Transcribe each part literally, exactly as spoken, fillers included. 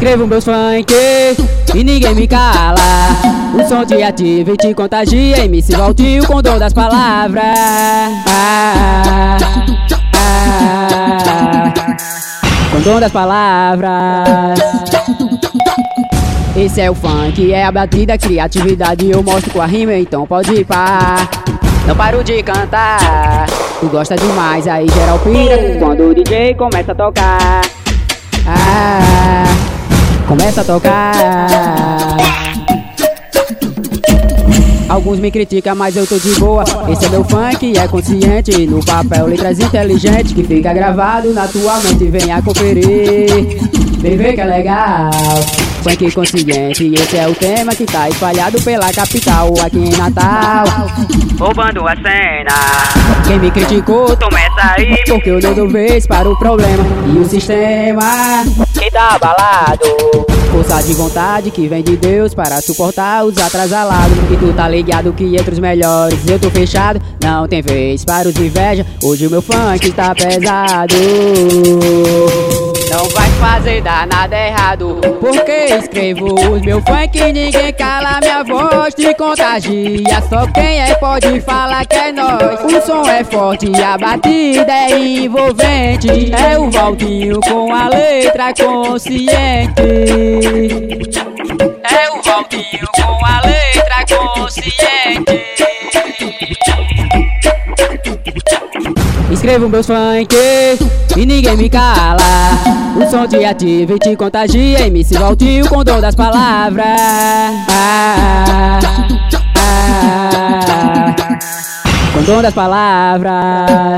Escrevo meus funk e ninguém me cala. O som te ativa e te contagia. M C Valtinho com o dom das palavras. Ah, ah, com o dom das palavras. Esse é o funk, é a batida, criatividade. Eu mostro com a rima, então pode ir pá. Não paro de cantar, tu gosta demais, aí geral pira quando o D J começa a tocar. Ah, começa a tocar. Alguns me criticam, mas eu tô de boa. Esse é meu funk, é consciente. No papel, letras inteligentes que fica gravado na tua mente. Venha conferir, vem ver que é legal. Funk consciente, esse é o tema que tá espalhado pela capital. Aqui em Natal, roubando a cena. Quem me criticou, toma essa aí, porque eu não dou vez para o problema. E o sistema que tá abalado, força de vontade que vem de Deus para suportar os atrasalados. E tu tá ligado que entre os melhores eu tô fechado. Não tem vez para os inveja, hoje o meu funk tá pesado. Não vai fazer dar nada errado, porque escrevo os meu funk e ninguém cala. Minha voz te contagia, só quem é pode falar que é nós. O som é forte e a batida é envolvente. É o Valtinho com a letra consciente. É o Valtinho com a letra consciente. Escrevo meus funk e ninguém me cala. O som te ativa e te contagia. M C Valtinho com o dom das palavras. Ah, ah, com o dom das palavras.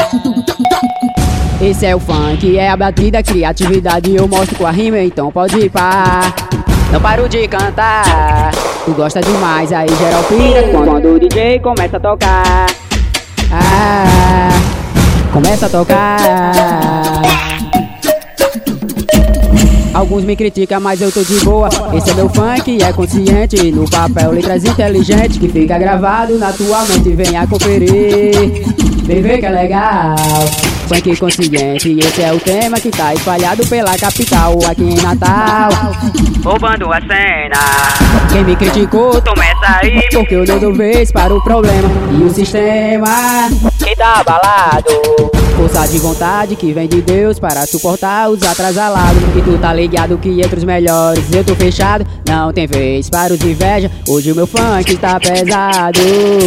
Esse é o funk, é a batida, criatividade. Eu mostro com a rima, então pode ir pá. Não paro de cantar, tu gosta demais, aí geral pira quando o D J começa a tocar. Ah, começa a tocar. Alguns me criticam, mas eu tô de boa. Esse é meu funk, é consciente. No papel, letras inteligentes que fica gravado na tua mente. Venha conferir, vem ver que é legal. Funk consciente, esse é o tema que tá espalhado pela capital. Aqui em Natal, roubando a cena. Quem me criticou, toma essa aí, porque eu não dou vez para o problema. E o sistema que tá abalado, força de vontade que vem de Deus para suportar os atrasalados. E tu tá ligado que entre os melhores eu tô fechado. Não tem vez para os inveja, hoje o meu funk tá pesado.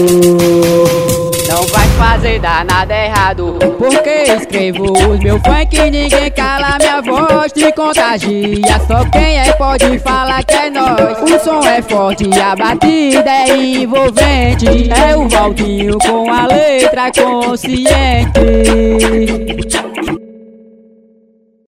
Não vai fazer dar nada errado, porque escrevo os meu funk e ninguém cala. Minha voz te contagia, só quem é pode falar que é nós. O som é forte e a batida é envolvente. É o Valtinho com a letra consciente.